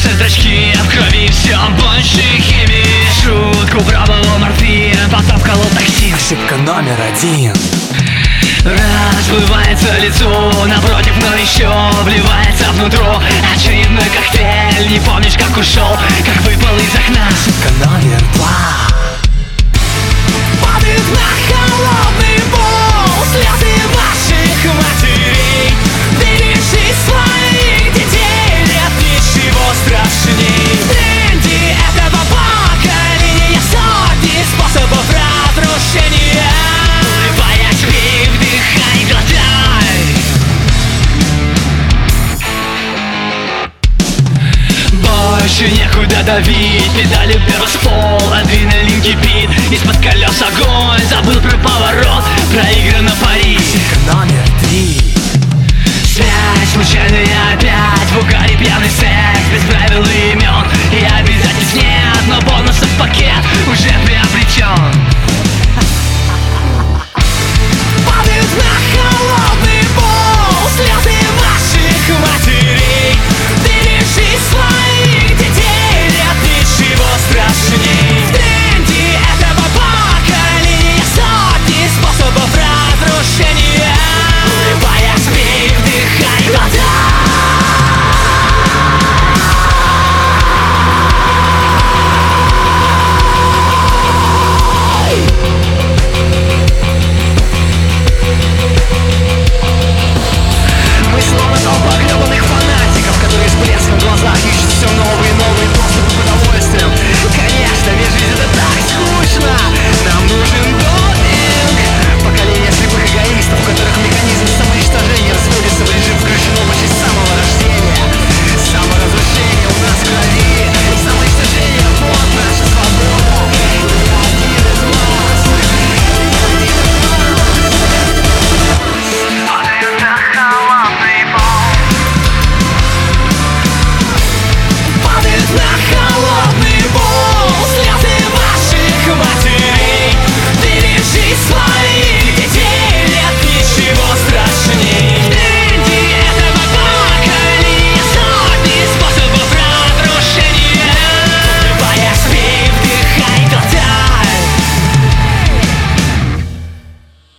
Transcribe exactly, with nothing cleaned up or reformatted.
Светятся зрачки, а в крови все больше химии. Шутку пробовал морфин, потом вколол токсин. Ошибка номер один. Расплывается лицо напротив, но еще вливается внутрь. Очередной коктейль, не помнишь, как ушел, как выпал из окна. Ошибка номер два. Падает на холодный пол слезы ваших матерей. Бережи своих детей, нет ничего страшней. Тренди этого поколения, сотни способов разрушения. Улыбаясь, пей, вдыхай, глотай. Больше некуда давить.